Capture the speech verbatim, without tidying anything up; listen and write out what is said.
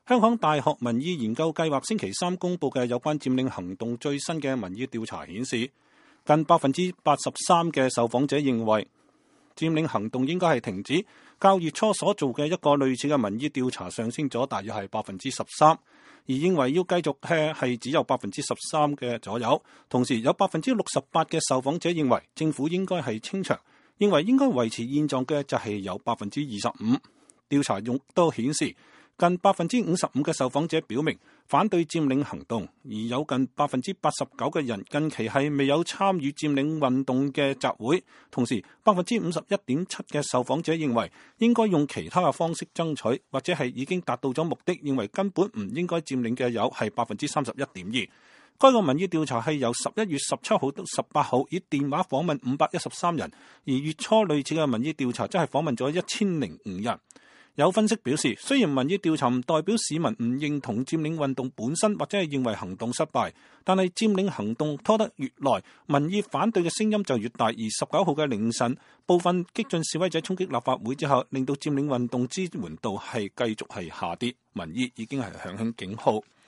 香港大學民意研究計劃星期三公佈嘅有關佔領行動最新嘅民意調查顯示，近百分之八十三嘅受訪者認為佔領行動應該係停止，較月初所做嘅一個類似嘅民意調查上升咗大約係百分之十三，而認為要繼續嘅係只有百分之十三嘅左右。同時有百分之六十八嘅受訪者認為政府應該係清場，認為應該維持現狀嘅就係有百分之二十五。調查亦都顯示，近百分之五十五嘅受訪者表明反對佔領行動，而有近百分之八十九嘅人近期係未有參與佔領運動嘅集會。同時，百分之五十一點七嘅受訪者認為應該用其他嘅方式爭取，或者係已經達到咗目的，認為根本唔應該佔領嘅有係百分之三十一點二。該個民意調查係由十一月十七號到十八號以電話訪問五百一十三人，而月初類似嘅民意調查則係訪問咗一千零五人。有分析表示，雖然民意調查唔代表市民唔認同佔領運動本身，或者係認為行動失敗，但係佔領行動拖得越耐，民意反對嘅聲音就越大。而十九號嘅凌晨，部分激進示威者衝擊立法會之後，令到佔領運動支援度係繼續係下跌，民意已經係響起警號。